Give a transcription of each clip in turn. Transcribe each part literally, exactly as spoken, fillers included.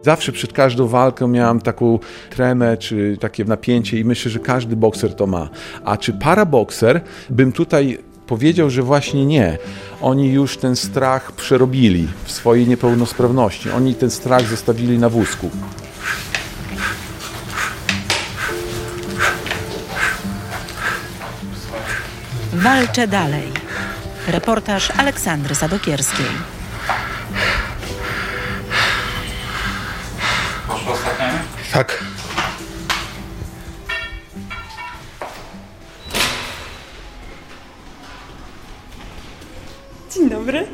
Zawsze przed każdą walką miałem taką tremę, czy takie napięcie i myślę, że każdy bokser to ma. A czy parabokser, bym tutaj powiedział, że właśnie nie. Oni już ten strach przerobili w swojej niepełnosprawności. Oni ten strach zostawili na wózku. Walczę dalej. Reportaż Aleksandry Sadokierskiej. Poszło ostatnio? Tak. Dzień dobry.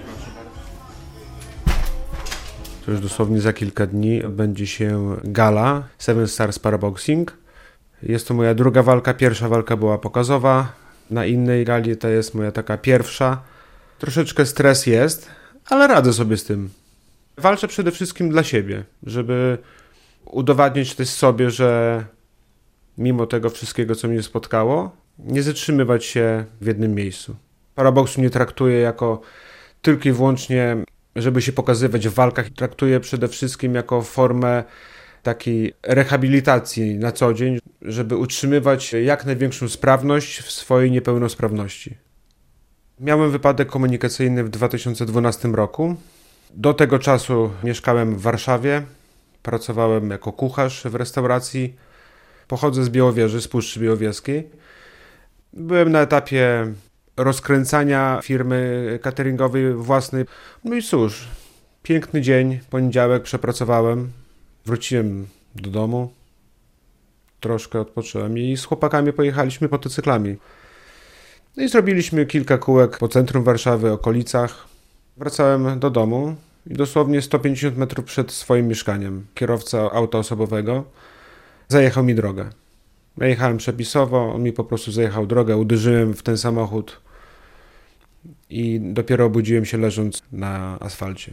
To już dosłownie za kilka dni odbędzie się gala Seven Stars Paraboxing. Jest to moja druga walka. Pierwsza walka była pokazowa. Na innej gali to jest moja taka pierwsza. Troszeczkę stres jest, ale radzę sobie z tym. Walczę przede wszystkim dla siebie, żeby udowadniać też sobie, że mimo tego wszystkiego, co mnie spotkało, nie zatrzymywać się w jednym miejscu. Paraboksu nie traktuję jako tylko i wyłącznie, żeby się pokazywać w walkach. Traktuję przede wszystkim jako formę takiej rehabilitacji na co dzień, żeby utrzymywać jak największą sprawność w swojej niepełnosprawności. Miałem wypadek komunikacyjny w dwa tysiące dwunastym roku. Do tego czasu mieszkałem w Warszawie, pracowałem jako kucharz w restauracji. Pochodzę z Białowieży, z Puszczy Białowieskiej. Byłem na etapie rozkręcania firmy cateringowej własnej. No i cóż, piękny dzień, poniedziałek przepracowałem. Wróciłem do domu, troszkę odpocząłem i z chłopakami pojechaliśmy motocyklami. No i zrobiliśmy kilka kółek po centrum Warszawy, okolicach. Wracałem do domu i dosłownie sto pięćdziesiąt metrów przed swoim mieszkaniem kierowca auta osobowego zajechał mi drogę. Ja jechałem przepisowo, on mi po prostu zajechał drogę, uderzyłem w ten samochód i dopiero obudziłem się leżąc na asfalcie.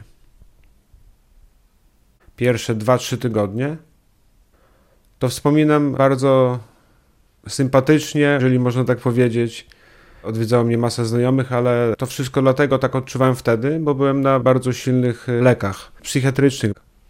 Pierwsze dwa trzy tygodnie to wspominam bardzo sympatycznie, jeżeli można tak powiedzieć. Odwiedzało mnie masa znajomych, ale to wszystko dlatego tak odczuwałem wtedy, bo byłem na bardzo silnych lekach psychiatrycznych.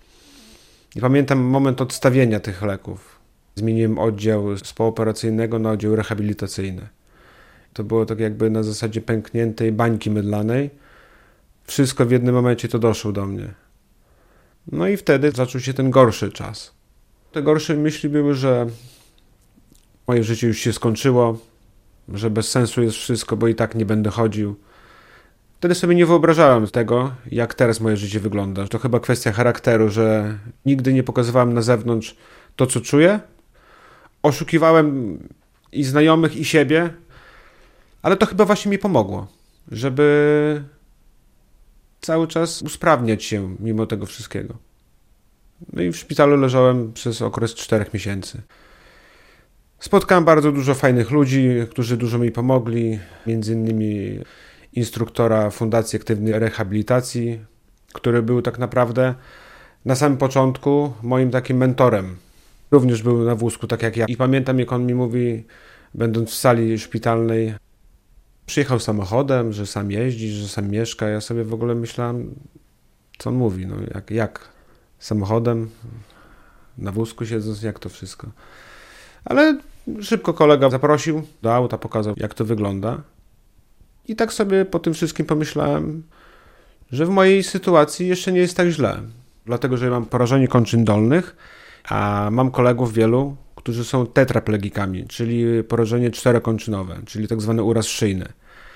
I pamiętam moment odstawienia tych leków. Zmieniłem oddział z pooperacyjnego na oddział rehabilitacyjny. To było tak jakby na zasadzie pękniętej bańki mydlanej. Wszystko w jednym momencie to doszło do mnie. No i wtedy zaczął się ten gorszy czas. Te gorsze myśli były, że moje życie już się skończyło, że bez sensu jest wszystko, bo i tak nie będę chodził. Wtedy sobie nie wyobrażałem tego, jak teraz moje życie wygląda. To chyba kwestia charakteru, że nigdy nie pokazywałem na zewnątrz to, co czuję. Oszukiwałem i znajomych, i siebie, ale to chyba właśnie mi pomogło, żeby cały czas usprawniać się mimo tego wszystkiego. No i w szpitalu leżałem przez okres czterech miesięcy. Spotkałem bardzo dużo fajnych ludzi, którzy dużo mi pomogli, między innymi instruktora Fundacji Aktywnej Rehabilitacji, który był tak naprawdę na samym początku moim takim mentorem. Również był na wózku, tak jak ja. I pamiętam, jak on mi mówi, będąc w sali szpitalnej, przyjechał samochodem, że sam jeździ, że sam mieszka. Ja sobie w ogóle myślałem, co on mówi, no jak, jak samochodem, na wózku siedząc, jak to wszystko. Ale szybko kolega zaprosił do auta, pokazał, jak to wygląda. I tak sobie po tym wszystkim pomyślałem, że w mojej sytuacji jeszcze nie jest tak źle. Dlatego, że ja mam porażenie kończyn dolnych, a mam kolegów wielu, którzy są tetraplegikami, czyli porażenie czterokończynowe, czyli tak zwany uraz szyjny.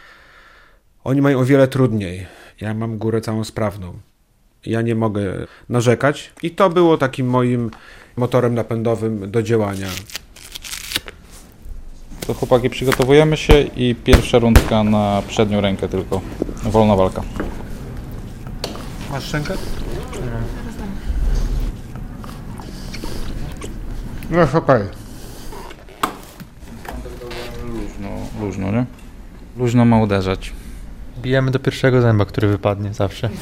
Oni mają o wiele trudniej. Ja mam górę całą sprawną. Ja nie mogę narzekać. I to było takim moim motorem napędowym do działania. To chłopaki, przygotowujemy się i pierwsza rundka na przednią rękę tylko. Wolna walka. Masz szczękę? No jest okej. Luźno, luźno, nie? Luźno ma uderzać. Bijemy do pierwszego zęba, który wypadnie zawsze.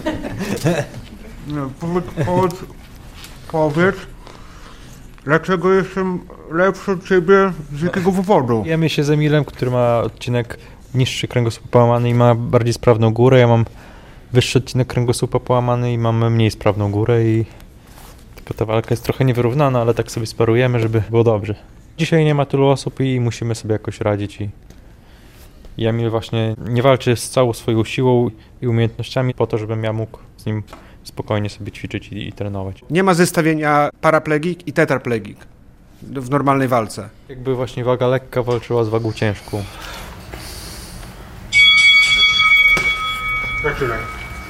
No, powiedz, powiedz, powiedz, dlaczego jestem lepszy od ciebie, z jakiego powodu? Bijemy się z Emilem, który ma odcinek niższy kręgosłup połamany i ma bardziej sprawną górę. Ja mam wyższy odcinek kręgosłupa połamany i mam mniej sprawną górę i bo ta walka jest trochę niewyrównana, ale tak sobie sparujemy, żeby było dobrze. Dzisiaj nie ma tylu osób i musimy sobie jakoś radzić i, i Emil właśnie nie walczy z całą swoją siłą i umiejętnościami po to, żebym ja mógł z nim spokojnie sobie ćwiczyć i, i trenować. Nie ma zestawienia paraplegik i tetraplegik w normalnej walce. Jakby właśnie waga lekka walczyła z wagą ciężką. Zaczynaj.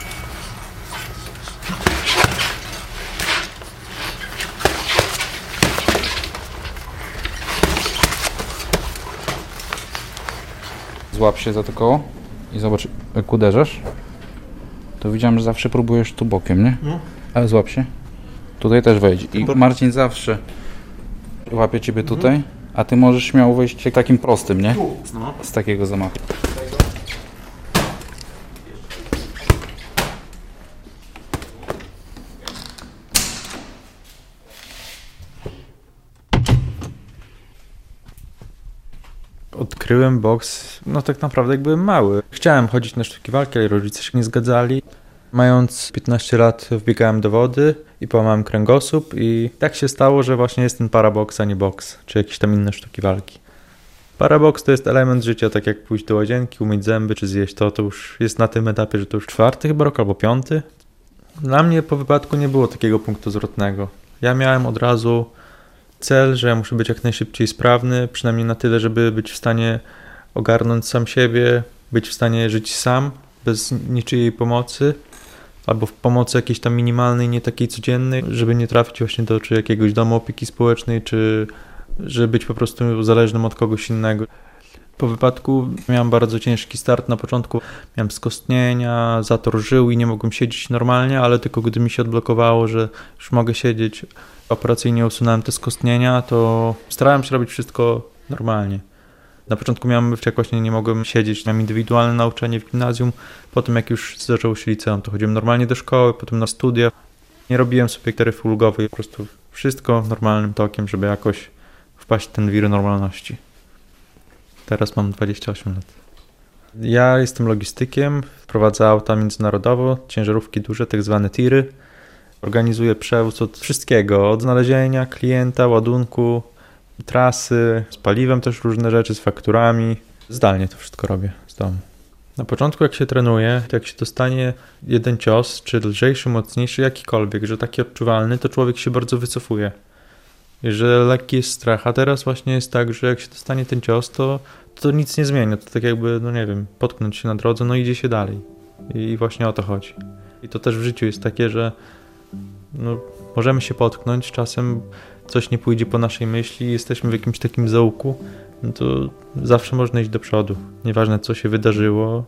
Złap się za to koło i zobacz, jak uderzasz, to widziałem, że zawsze próbujesz tu bokiem, nie? No. Ale złap się. Tutaj też wejdź. I Marcin zawsze łapie ciebie tutaj, mhm. a ty możesz śmiało wejść takim prostym, nie? No. Z takiego zamachu. Odkryłem boks, no tak naprawdę jak byłem mały. Chciałem chodzić na sztuki walki, ale rodzice się nie zgadzali. Mając piętnaście lat wbiegałem do wody i połamałem kręgosłup i tak się stało, że właśnie jest ten paraboks, a nie boks, czy jakieś tam inne sztuki walki. Paraboks to jest element życia, tak jak pójść do łazienki, umyć zęby czy zjeść to, to już jest na tym etapie, że to już czwarty chyba rok albo piąty. Dla mnie po wypadku nie było takiego punktu zwrotnego. Ja miałem od razu cel, że ja muszę być jak najszybciej sprawny, przynajmniej na tyle, żeby być w stanie ogarnąć sam siebie, być w stanie żyć sam, bez niczyjej pomocy, albo w pomocy jakiejś tam minimalnej, nie takiej codziennej, żeby nie trafić właśnie do czy jakiegoś domu opieki społecznej, czy żeby być po prostu zależnym od kogoś innego. Po wypadku miałem bardzo ciężki start na początku. Miałem skostnienia, zator żył i nie mogłem siedzieć normalnie, ale tylko gdy mi się odblokowało, że już mogę siedzieć, operacyjnie usunąłem te skostnienia, to starałem się robić wszystko normalnie. Na początku miałem wściekłość, nie mogłem siedzieć, miałem indywidualne nauczanie w gimnazjum. Potem jak już zaczęło się liceum, to chodziłem normalnie do szkoły, potem na studia. Nie robiłem sobie taryfy ulgowej, po prostu wszystko normalnym tokiem, żeby jakoś wpaść w ten wir normalności. Teraz mam dwadzieścia osiem lat. Ja jestem logistykiem, prowadzę auta międzynarodowo, ciężarówki duże, tak zwane tiry. Organizuję przewóz od wszystkiego, od znalezienia klienta, ładunku, trasy, z paliwem też różne rzeczy, z fakturami. Zdalnie to wszystko robię z domu. Na początku jak się trenuje, to jak się dostanie jeden cios, czy lżejszy, mocniejszy, jakikolwiek, że taki odczuwalny, to człowiek się bardzo wycofuje. I że lekki jest strach, a teraz właśnie jest tak, że jak się dostanie ten cios, to, to nic nie zmienia. To tak jakby, no nie wiem, potknąć się na drodze, no idzie się dalej. I właśnie o to chodzi. I to też w życiu jest takie, że no, możemy się potknąć, czasem coś nie pójdzie po naszej myśli, jesteśmy w jakimś takim zaułku, no to zawsze można iść do przodu. Nieważne co się wydarzyło.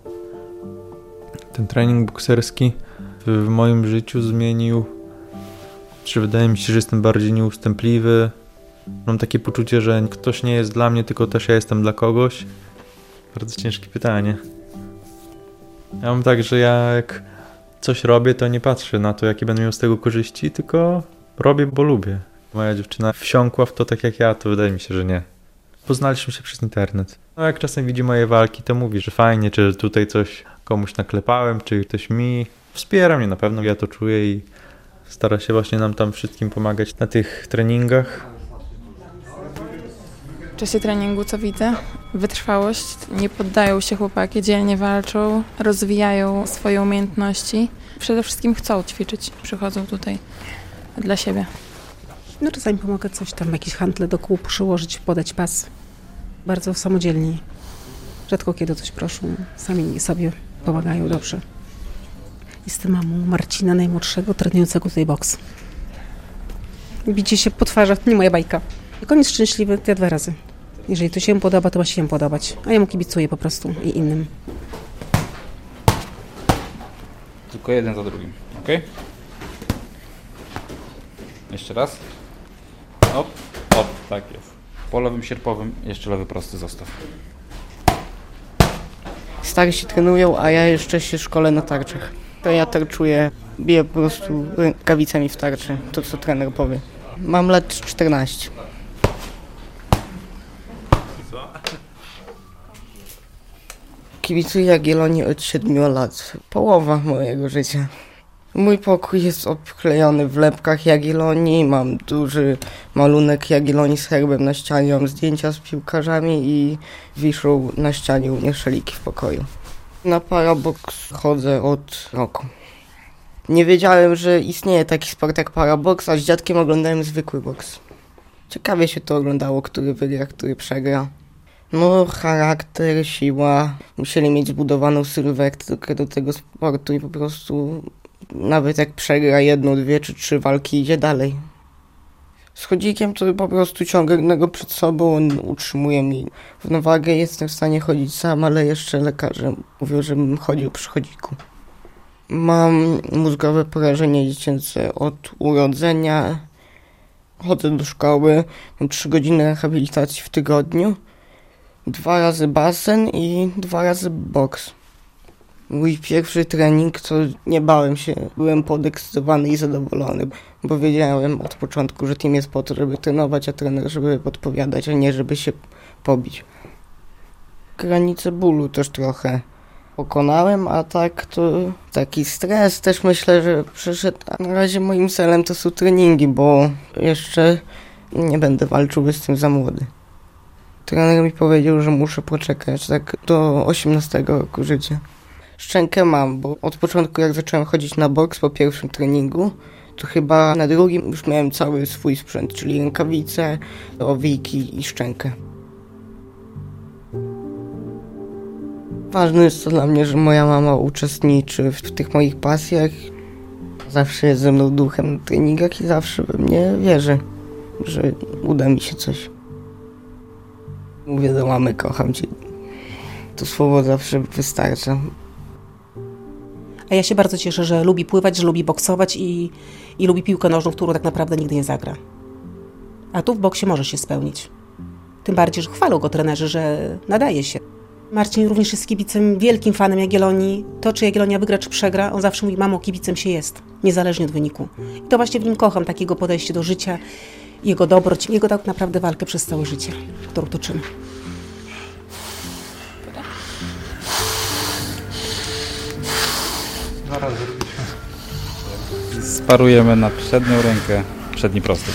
Ten trening bokserski w, w moim życiu zmienił, czy wydaje mi się, że jestem bardziej nieustępliwy. Mam takie poczucie, że ktoś nie jest dla mnie, tylko też ja jestem dla kogoś. Bardzo ciężkie pytanie. Ja mam tak, że ja jak coś robię, to nie patrzę na to, jakie będę miał z tego korzyści, tylko robię, bo lubię. Moja dziewczyna wsiąkła w to tak jak ja, to wydaje mi się, że nie. Poznaliśmy się przez internet. No jak czasem widzi moje walki, to mówi, że fajnie, czy tutaj coś komuś naklepałem, czy ktoś mi. Wspiera mnie na pewno, ja to czuję i stara się właśnie nam tam wszystkim pomagać na tych treningach. W czasie treningu co widzę? Wytrwałość, nie poddają się chłopaki, dzielnie walczą, rozwijają swoje umiejętności. Przede wszystkim chcą ćwiczyć, przychodzą tutaj dla siebie. No czasami pomogę coś tam, jakieś handle do kół przyłożyć, podać pas. Bardzo samodzielni. Rzadko kiedy coś proszą, sami sobie pomagają dobrze. Jestem mamą Marcina, najmłodszego, trenującego tutaj boks. Bicie się po twarzach, nie moja bajka. Jak on jest szczęśliwy, to ja dwa razy. Jeżeli to się podoba, to ma się podobać. A ja mu kibicuję po prostu i innym. Tylko jeden za drugim, ok? Jeszcze raz. Op, op, tak jest. Po lewym sierpowym jeszcze lewy prosty zostaw. Starsi trenują, a ja jeszcze się szkolę na tarczach. To ja tarczuję, biję po prostu rękawicami w tarczy, to co trener powie. Mam lat czternaście. Kibicuję Jagiellonii od siedmiu lat. Połowa mojego życia. Mój pokój jest obklejony wlepkach Jagiellonii, mam duży malunek Jagiellonii z herbem na ścianie, mam zdjęcia z piłkarzami i wiszą na ścianie u mnie szaliki w pokoju. Na Parabox chodzę od roku. Nie wiedziałem, że istnieje taki sport jak Parabox, a z dziadkiem oglądałem zwykły boks. Ciekawie się to oglądało, który wygra, który przegra. No, charakter, siła. Musieli mieć zbudowaną sylwetkę do tego sportu i po prostu nawet jak przegra jedną, dwie czy trzy walki, idzie dalej. Z chodzikiem to po prostu ciągnę go przed sobą, on utrzymuje mi równowagę, jestem w stanie chodzić sam, ale jeszcze lekarze mówią, żebym chodził przy chodziku. Mam mózgowe porażenie dziecięce od urodzenia, chodzę do szkoły, mam trzy godziny rehabilitacji w tygodniu, dwa razy basen i dwa razy boks. Mój pierwszy trening to nie bałem się, byłem podekscytowany i zadowolony, bo wiedziałem od początku, że team jest po to, żeby trenować, a trener, żeby podpowiadać, a nie żeby się pobić. Granicę bólu też trochę pokonałem, a tak to taki stres też myślę, że przyszedł. A na razie moim celem to są treningi, bo jeszcze nie będę walczył, jestem za młody. Trener mi powiedział, że muszę poczekać tak do osiemnastego roku życia. Szczękę mam, bo od początku jak zacząłem chodzić na boks po pierwszym treningu, to chyba na drugim już miałem cały swój sprzęt, czyli rękawice, owijki i szczękę. Ważne jest to dla mnie, że moja mama uczestniczy w tych moich pasjach. Zawsze jest ze mną duchem na treningach i zawsze we mnie wierzy, że uda mi się coś. Mówię do mamy, kocham cię. To słowo zawsze wystarcza. A ja się bardzo cieszę, że lubi pływać, że lubi boksować i, i lubi piłkę nożną, którą tak naprawdę nigdy nie zagra. A tu w boksie może się spełnić. Tym bardziej, że chwalą go trenerzy, że nadaje się. Marcin również jest kibicem, wielkim fanem Jagiellonii. To, czy Jagiellonia wygra, czy przegra, on zawsze mówi, mamo, kibicem się jest, niezależnie od wyniku. I to właśnie w nim kocham, takiego podejście do życia, jego dobroć, jego tak naprawdę walkę przez całe życie, którą toczymy. Zaraz sparujemy na przednią rękę, przedni prosty.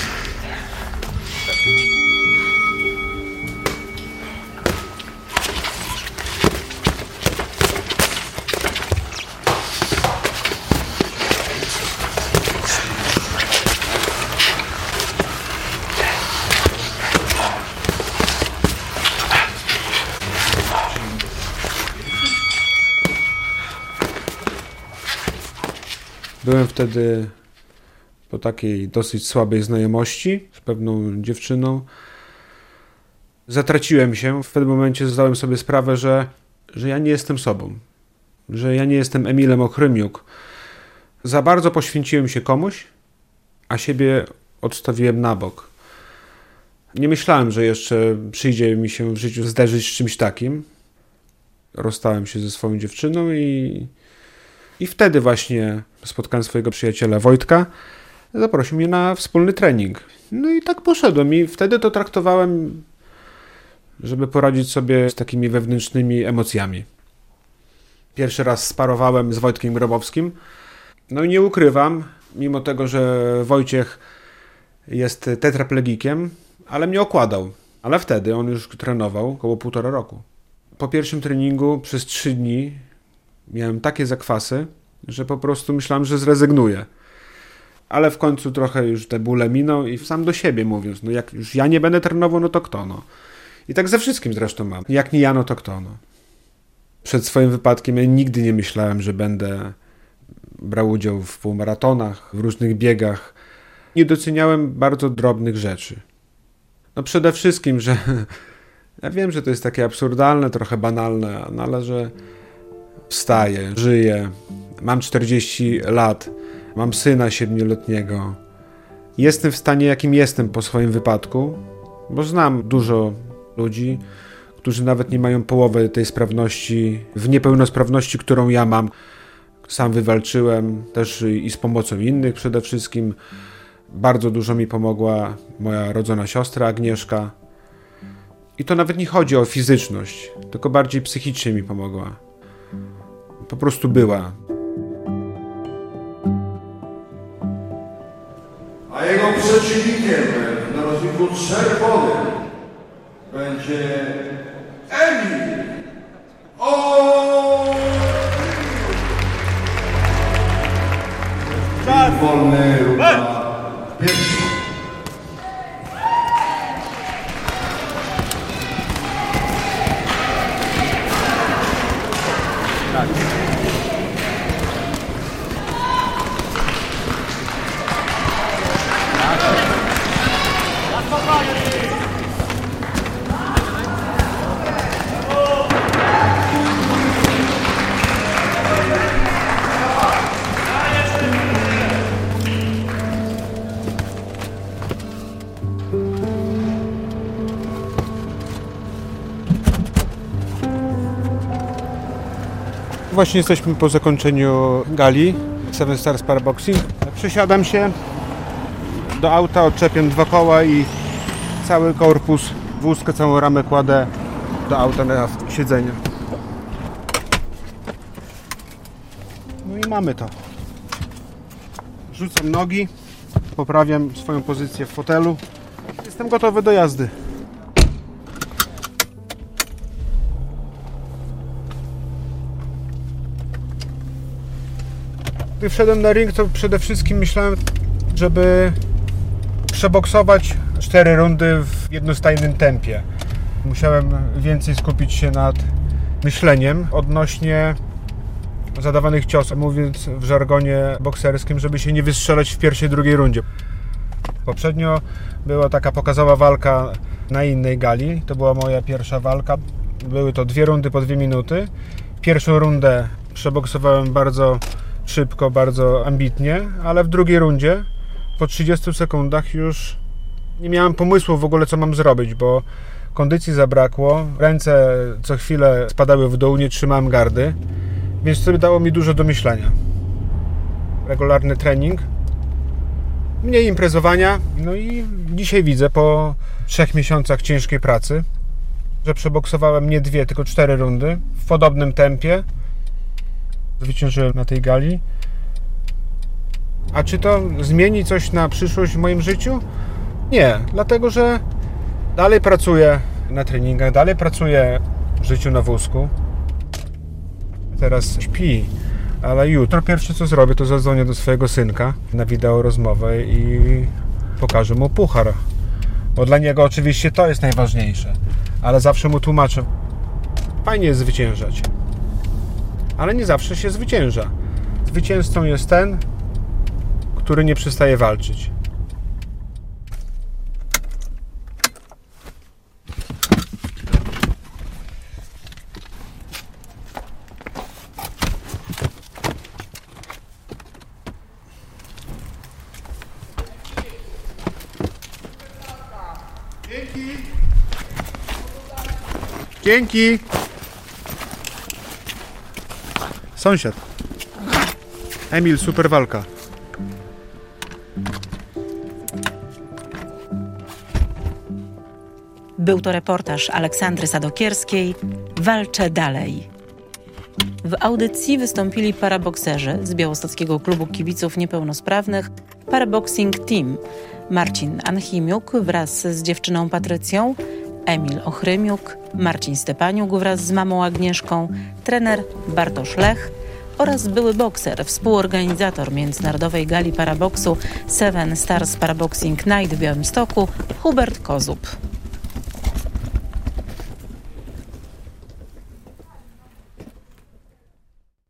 Byłem wtedy po takiej dosyć słabej znajomości z pewną dziewczyną. Zatraciłem się. W pewnym momencie zdałem sobie sprawę, że, że ja nie jestem sobą. Że ja nie jestem Emilem Ochrymiuk. Za bardzo poświęciłem się komuś, a siebie odstawiłem na bok. Nie myślałem, że jeszcze przyjdzie mi się w życiu zderzyć z czymś takim. Rozstałem się ze swoją dziewczyną i... I wtedy właśnie spotkałem swojego przyjaciela Wojtka, zaprosił mnie na wspólny trening. No i tak poszedłem i wtedy to traktowałem, żeby poradzić sobie z takimi wewnętrznymi emocjami. Pierwszy raz sparowałem z Wojtkiem Grobowskim. No i nie ukrywam, mimo tego, że Wojciech jest tetraplegikiem, ale mnie okładał. Ale wtedy on już trenował około półtora roku. Po pierwszym treningu przez trzy dni miałem takie zakwasy, że po prostu myślałem, że zrezygnuję. Ale w końcu trochę już te bóle miną i sam do siebie mówiąc, no jak już ja nie będę trenował, no to kto, no. I tak ze wszystkim zresztą mam. Jak nie ja, no to kto, no. Przed swoim wypadkiem ja nigdy nie myślałem, że będę brał udział w półmaratonach, w różnych biegach. Nie doceniałem bardzo drobnych rzeczy. No przede wszystkim, że ja wiem, że to jest takie absurdalne, trochę banalne, no ale że wstaję, żyję, mam czterdzieści lat, mam syna siedmioletniego. Jestem w stanie, jakim jestem po swoim wypadku, bo znam dużo ludzi, którzy nawet nie mają połowy tej sprawności, w niepełnosprawności, którą ja mam. Sam wywalczyłem, też i z pomocą innych przede wszystkim. Bardzo dużo mi pomogła moja rodzona siostra Agnieszka. I to nawet nie chodzi o fizyczność, tylko bardziej psychicznie mi pomogła. Po prostu była. A jego przeciwnikiem w narożniku czerwonym będzie Emil O. Wolny runda pierwsza. Właśnie jesteśmy po zakończeniu gali Seven Stars Paraboxing. Przesiadam się do auta, odczepiam dwa koła i cały korpus, wózkę, całą ramę kładę do auta na siedzenie. No i mamy to. Rzucam nogi, poprawiam swoją pozycję w fotelu. Jestem gotowy do jazdy. Gdy wszedłem na ring, to przede wszystkim myślałem, żeby przeboksować cztery rundy w jednostajnym tempie. Musiałem więcej skupić się nad myśleniem odnośnie zadawanych ciosów, mówiąc w żargonie bokserskim, żeby się nie wystrzelać w pierwszej, drugiej rundzie. Poprzednio była taka pokazowa walka na innej gali. To była moja pierwsza walka. Były to dwie rundy po dwie minuty. Pierwszą rundę przeboksowałem bardzo szybko, bardzo ambitnie, ale w drugiej rundzie po trzydziestu sekundach już nie miałem pomysłu w ogóle, co mam zrobić, bo kondycji zabrakło, ręce co chwilę spadały w dół, nie trzymałem gardy, więc to dało mi dużo do myślenia. Regularny trening, mniej imprezowania, no i dzisiaj widzę po trzech miesiącach ciężkiej pracy, że przeboksowałem nie dwie, tylko cztery rundy w podobnym tempie. Zwyciężyłem na tej gali. A czy to zmieni coś na przyszłość w moim życiu? Nie, dlatego że dalej pracuję na treningach, dalej pracuję w życiu na wózku. Teraz śpi, ale jutro pierwsze co zrobię, to zadzwonię do swojego synka na wideo rozmowę i pokażę mu puchar. Bo dla niego oczywiście to jest najważniejsze, ale zawsze mu tłumaczę, fajnie jest zwyciężać. Ale nie zawsze się zwycięża. Zwycięzcą jest ten, który nie przestaje walczyć. Dzięki! Dzięki! Sąsiad. Emil, super walka. Był to reportaż Aleksandry Sadokierskiej. Walczę dalej. W audycji wystąpili parabokserzy z Białostockiego Klubu Kibiców Niepełnosprawnych Paraboxing Team. Marcin Anchimiuk wraz z dziewczyną Patrycją, Emil Ochrymiuk, Marcin Stepaniuk wraz z mamą Agnieszką, trener Bartosz Lech oraz były bokser, współorganizator Międzynarodowej Gali Paraboksu Seven Stars Paraboxing Night w Białymstoku Hubert Kozub.